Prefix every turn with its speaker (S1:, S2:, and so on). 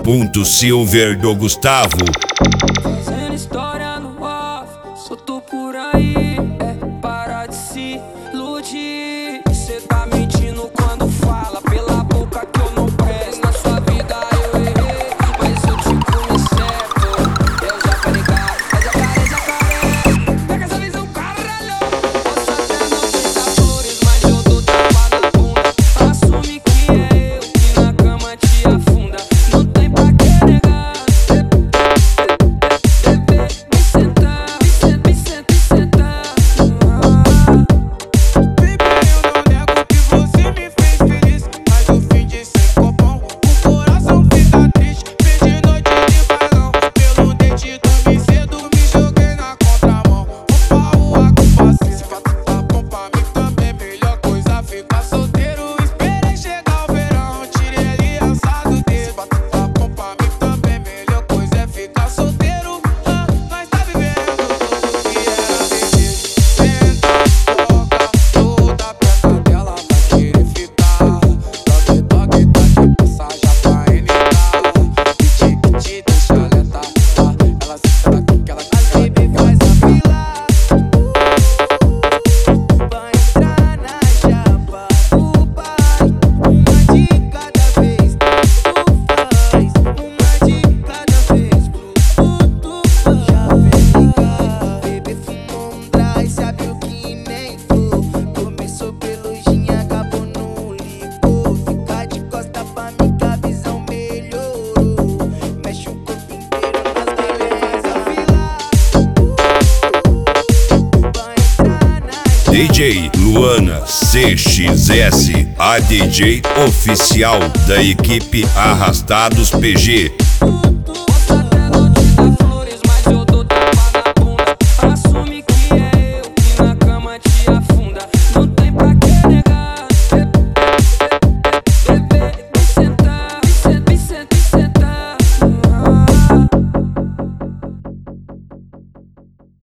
S1: Silver do Gustavo.
S2: Fazendo história no off, solto por aí. É para de se iludir. Cê tá mentindo quando fala pela boca que eu não presto. Na sua vida eu errei, mas eu te conheço certo. Eu já falei, cara, jacaré. Pega essa visão, caralho. Posso até não ter flores, mas eu dou tapa na bunda. Assume que é eu que na cama te afunda. Não tem pra que negar.
S1: DJ Luana CXS, a DJ oficial da equipe Arrastados PG.